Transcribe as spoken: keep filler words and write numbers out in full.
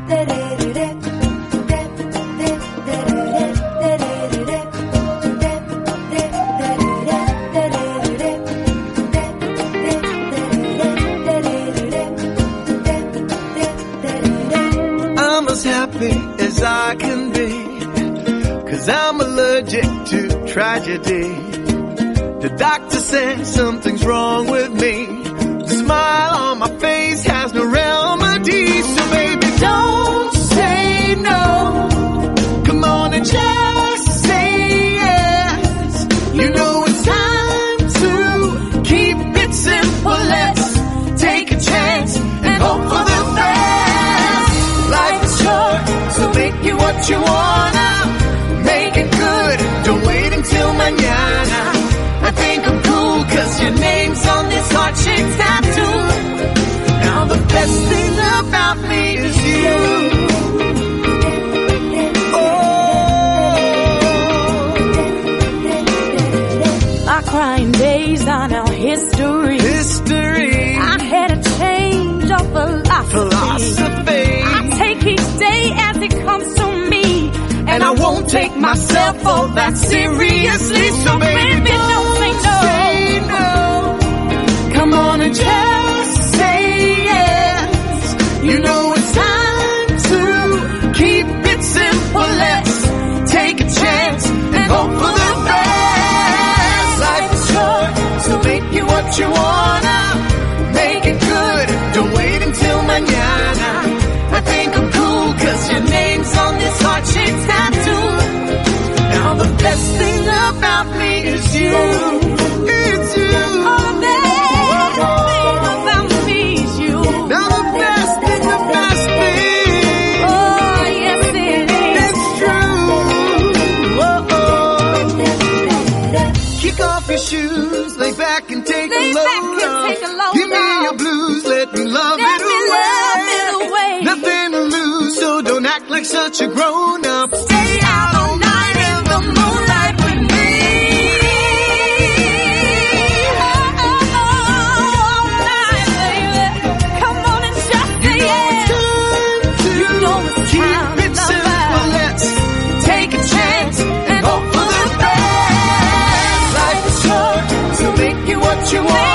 I'm as happy as I can be, 'cause I'm allergic to tragedy. The doctor said something's wrong with me. The smile on my face has no remedy. So baby, don't say no. Come on and just say yes. You know it's time to keep it simple. Let's take a chance and hope for the best. Life is short, so make it what you wanna. Make it good, don't wait until mañana. I think I'm cool 'cause your name's on this heart-shaped tattoo. Now the best thing about me is you. Oh. Our crying days are now history. History. I had a change of philosophy. Philosophy. I take each day as it comes to me, and I won't take myself all that seriously. So baby, don't say no. Say no. Come on and just say yes. You know it's time to keep it simple. Let's take a chance and hope for the best. Life is short, so make it what you wanna. Make it good, don't wait until mañana. I think I'm cool 'cause your name's on this heart-shaped tattoo. Now the best thing about me is you. It's you. Oh, the best thing about me is you. Now the best thing, the best thing. Oh, yes it is. It's true. Oh, oh. Kick off your shoes, lay back and take Lay a back load and off. take a load Give me off. your blues, let me love Let it me away. love it away. Nothing to lose, so don't act like such a grown-up. Stay out all night in the moonlight with me. Oh, oh, oh, all night, baby. Come on and just say yes. You know it's Keep time it to simple, love. let's take a chance and hope for the best. Life is short, so make it what you want.